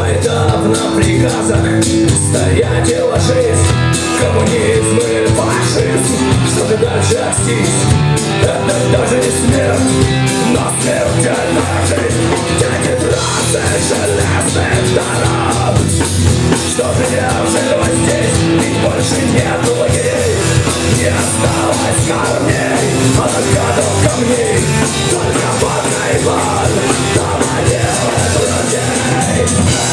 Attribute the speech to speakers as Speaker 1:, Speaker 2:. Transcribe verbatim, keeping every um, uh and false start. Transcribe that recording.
Speaker 1: этап на приказах стоять и ложись. Коммунизм и фашизм, чтобы дальше отстись. Это даже не смерть, но смертельная жизнь. Тянет трассы железных дорог. Что же нежило здесь, ведь больше нет лагерей. Не осталось корней, а только до камней. Только водный вон, дома делает людей.